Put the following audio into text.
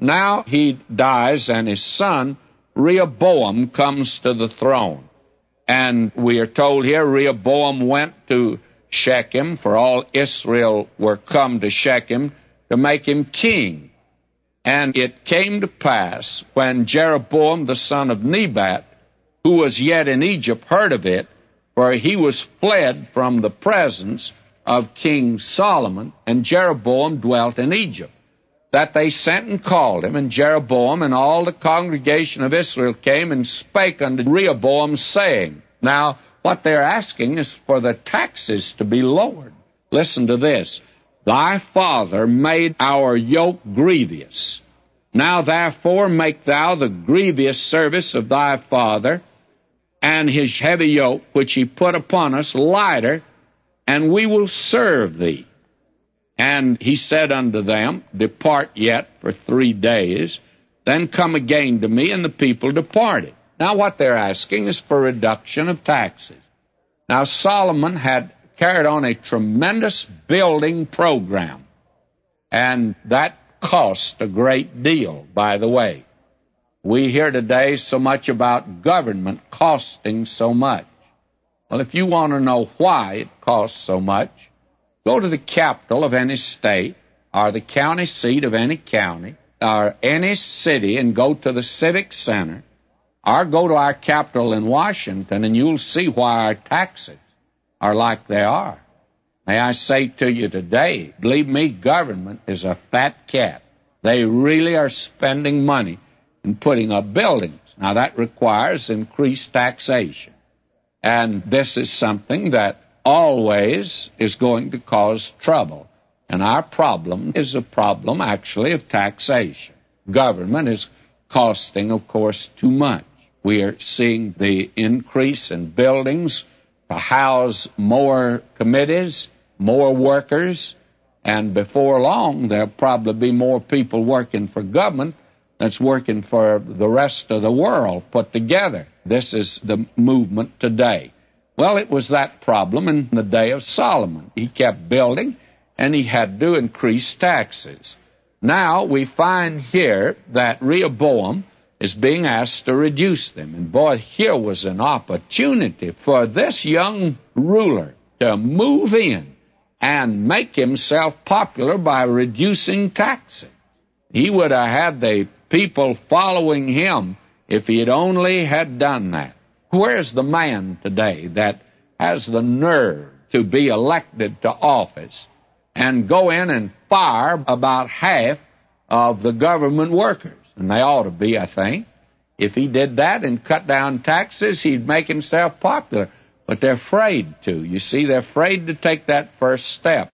now he dies, and his son Rehoboam comes to the throne. And we are told here Rehoboam went to Shechem, for all Israel were come to Shechem to make him king. And it came to pass, when Jeroboam the son of Nebat, who was yet in Egypt, heard of it, for he was fled from the presence of King Solomon, and Jeroboam dwelt in Egypt, that they sent and called him, and Jeroboam and all the congregation of Israel came and spake unto Rehoboam, saying, now, what they're asking is for the taxes to be lowered. Listen to this. Thy father made our yoke grievous. Now therefore make thou the grievous service of thy father, and his heavy yoke which he put upon us lighter, and we will serve thee. And he said unto them, depart yet for 3 days, then come again to me, and the people departed. Now what they're asking is for reduction of taxes. Now Solomon had carried on a tremendous building program, and that cost a great deal, by the way. We hear today so much about government costing so much. Well, if you want to know why it costs so much, go to the capital of any state, or the county seat of any county, or any city, and go to the civic center, or go to our capital in Washington, and you'll see why our taxes are like they are. May I say to you today, believe me, government is a fat cat. They really are spending money and putting up buildings. Now, that requires increased taxation. And this is something that always is going to cause trouble. And our problem is a problem, actually, of taxation. Government is costing, of course, too much. We are seeing the increase in buildings to house more committees, more workers, and before long there'll probably be more people working for government that's working for the rest of the world put together. This is the movement today. Well, it was that problem in the day of Solomon. He kept building, and he had to increase taxes. Now we find here that Rehoboam is being asked to reduce them. And boy, here was an opportunity for this young ruler to move in and make himself popular by reducing taxes. He would have had the people following him if he had only had done that. Where's the man today that has the nerve to be elected to office and go in and fire about half of the government workers? And they ought to be, I think. If he did that and cut down taxes, he'd make himself popular. But they're afraid to. You see, they're afraid to take that first step.